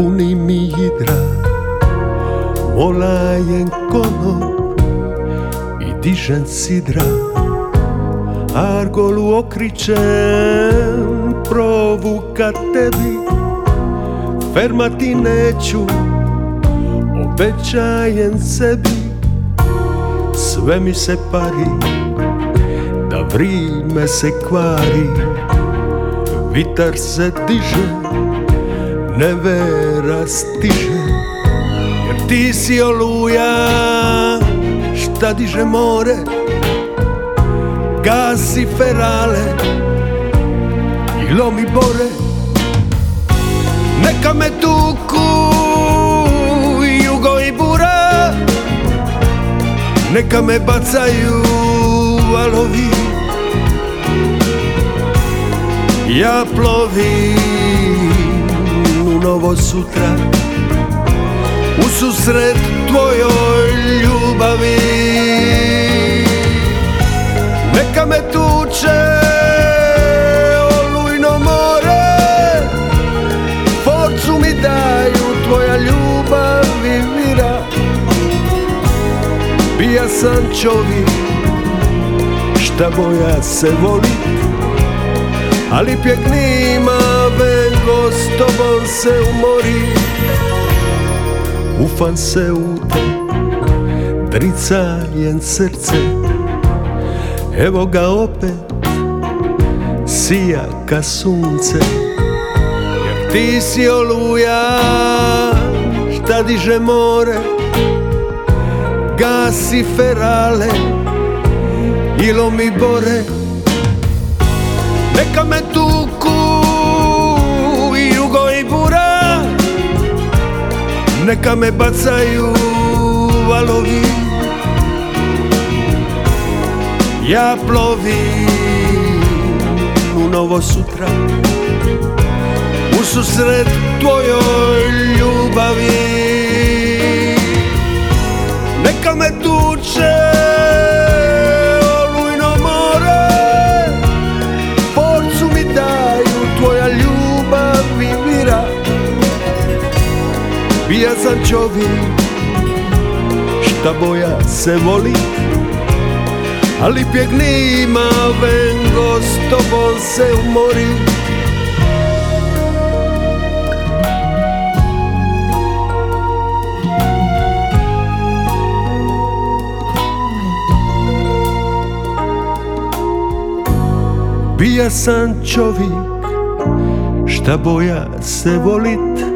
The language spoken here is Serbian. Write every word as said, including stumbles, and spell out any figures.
puni mi jidra, molajem konop i dižem sidra, argolu okričem provuka tebi, fermati neću, obećajem sebi, sve mi se pari, da vrime se kvari, vitar se diže, nevera stiže, jer ti si oluja šta diže more, gasi ferale i lomi bore. Neka me tuku jugo i bura, neka me bacaju valovi, ja plovim u novo sutra, u susret tvojoj ljubavi. Neka me tuče olujno more, forcu mi daju tvoja ljubav i vira. Bija sam čovjek šta boja se voli, ali pjek nima vengo s tobom se umori. Ufam se u te, dricajem srce, evo ga opet, sija ka sunce, jer ti si oluja šta diže more, gasi ferale i lomi bore. Neka me tuku i jugo i bura, neka me bacaju valovi, ja plovim u novo sutra, u susret tvojoj ljubavi. Neka me tuče olujno more, forcu mi daju tvoja ljubav i mira. Bija sam čovjek šta boja se voli, ali pjek nima vengo s tobom se umori. Bija sam čovjek šta boja se volit,